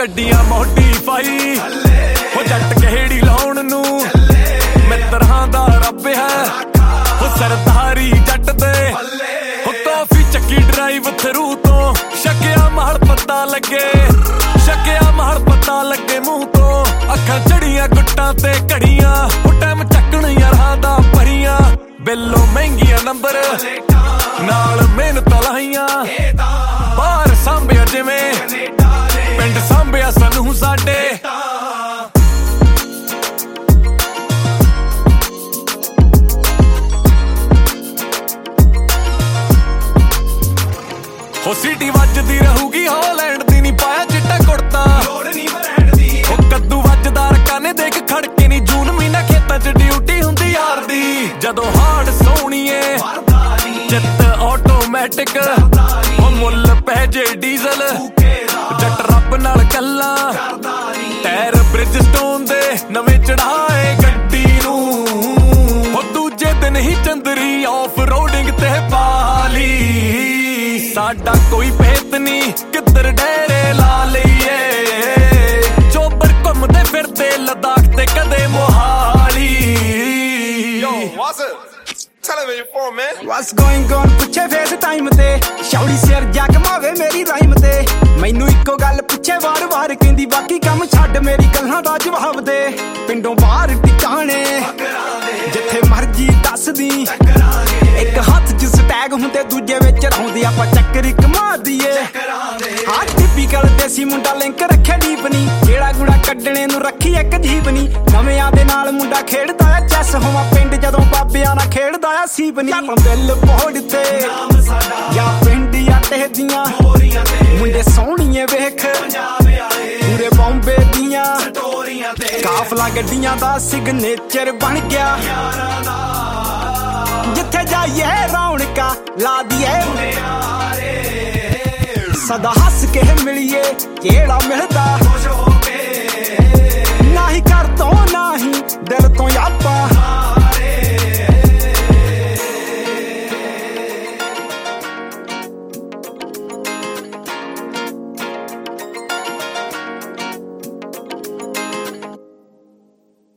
ਗੱਡੀਆਂ ਮੋਡੀਫਾਈ ਹੋ ਜੱਟ ਕਿਹੜੀ ਲਾਉਣ ਨੂੰ ਮਿੱਤਰਾਂ ਦਾ ਰੱਬ ਹੈ ਹੋ ਸਰਦਾਰੀ ਜੱਟ ਦੇ ਹੋ ਕਾਫੀ ਚੱਕੀ ਡਰਾਈਵ ਥਰੂ ਤੋਂ ਸ਼ੱਕਿਆ ਮਾਲ ਪਤਾ ਲੱਗੇ ਸ਼ੱਕਿਆ ਮਾਲ ਪਤਾ ਲੱਗੇ ਮੂੰਹ ਤੋਂ ਅੱਖਾਂ ਚੜੀਆਂ ਗੁੱਟਾਂ ਤੇ ਘੜੀਆਂ ਹੋ ਟਾਈਮ ਚੱਕਣ ਯਾਰਾਂ ਦਾ ਭਰੀਆਂ ਬਿੱਲੋਂ ਮਹਿੰਗੀਆਂ ਨੰਬਰ ਨਾਲ ਮਿਹਨਤ ਲਾਈਆਂ ਬਾਹਰ ਸਾਂਭਿਆ ਜਿਵੇਂ ਪਿੰਡ ਸਾਂਭਿਆ ਸਾਨੂੰ ਸਾਡੇ ਹੋ ਸੀਟੀ ਵੱਜਦੀ ਰਹੂਗੀ ਹਾਲੈਂਡ ਦੀ ਨਹੀਂ ਪਾਇਆ ਚਿੱਟਾ ਕੁੜਤਾ ਲੋੜ ਨਹੀਂ ਬਰੈਂਡ ਦੀ ਉਹ ਕੱਦੂ ਵੱਜਦਾ ਰਕਾਨੇ ਦੇਖ ਖੜਕੇ ਨਹੀਂ ਜੂਨ ਮਹੀਨਾ ਖੇਤਾਂ 'ਚ ਡਿਊਟੀ ਹੁੰਦੀ ਯਾਰ ਦੀ ਜਦੋਂ ਹਾਰਡ ਸੋਹਣੀਏ ਜਿੱਤ ਆਟੋਮੈਟਿਕ ਉਹ ਮੁੱਲ ਪੈ ਜੇ ਡੀਜ਼ਲ ਜੱਟ ਰੱਬ ਨਾਲ ਗੱਲਾਂ ਟਾਇਰ ਬ੍ਰਿਜਸਟੋਨ ਦੇ ਨਵੇਂ ਚੜਾਏ ਗੱਡੀ ਨੂੰ ਉਹ ਦੂਜੇ ਦਿਨ ਹੀ ਚੰਦਰੀ ਆਫ ਰੋਡਿੰਗ ਤੇ ਪਾਲੀ ਸਾਡਾ ਕੋਈ ਭੇਤ ਨਹੀਂ ਕਿੱਧਰ ਡੇਰੇ ਲਾ ਲਈਏ ਚੋਬਰ ਘੁੰਮਦੇ ਫਿਰਦੇ ਲਦਾਖ ਤੇ ਕਦੇ Mohali Tell him where you're from, man. What's going on? ਪੁੱਛੇ ਫੇਸ ਟਾਈਮ ਤੇ ਸ਼ੌੜੀ ਸਿਰ ਜਗਮਾਵੇ ਮੇਰੀ ਰਾਈਮ ਤੇ ਮੈਨੂੰ ਇੱਕੋ ਗੱਲ ਪੁੱਛੇ ਵਾਰ-ਵਾਰ ਕਹਿੰਦੀ ਬਾਕੀ ਕੰਮ ਛੱਡ ਮੇਰੀ ਗੱਲਾਂ ਦਾ ਜਵਾਬ ਦੇ ਪਿੰਡੋਂ ਬਾਹਰ ਟਿਕਾਣੇ ਜਿੱਥੇ ਮਰਜੀ ਦੱਸਦੀ ਇੱਕ ਹੱਥ 'ਚ ਸਟੈਗ ਹੁੰਦੇ ਦੂਜੇ ਵਿੱਚ ਰਹਾਉਂਦੇ ਆਪਾਂ ਚੱਕਰ ਕਮਾ ਦਈਏ ਹਾਂ ਟਿਪੀਕਲ ਦੇਸੀ ਮੁੰਡਾ ਲਿੰਕ ਰੱਖਿਆ ਡੀਪ ਨੀ ਜਿਹੜਾ ਗੁੜਾ ਕੱਢਣੇ ਨੂੰ ਰੱਖੀ ਇੱਕ ਜੀਬ ਨੀ ਨਵਿਆਂ ਦੇ ਨਾਲ ਮੁੰਡਾ ਖੇਡਦਾ ਆ ਚੈਸ ਹੋਵਾਂ ਪਿੰਡ ਜਦੋਂ ਬਾਬਿਆਂ ਨਾਲ ਖੇਡਦਾ ਆ ਸੀਪ ਨੀ ਬਿੱਲ ਬੋਰਡ ਤੇ ਜਾਂ ਪਿੰਡ ਆ ਟਹਿਦੀਆਂ ਮੁੰਡੇ ਸੋਹਣੀਏ ਵੇਖ ਪੂਰੇ ਬੰਬੇ ਦੀਆਂ ਕਾਫਲਾ ਗੱਡੀਆਂ ਦਾ ਸਿਗਨੇਚਰ ਬਣ ਗਿਆ ਜਿੱਥੇ ਜਾਈਏ ਰੌਣਕਾਂ ਲਾ ਦੀਏ ਸਦਾ ਹੱਸ ਕੇ ਮਿਲੀਏ ਕਿਹੜਾ ਮਿਲਦਾ ਨਾ ਹੀ ਘਰ ਤੋਂ ਨਾ ਹੀ ਦਿਲ ਤੋਂ ਆਪਾਂ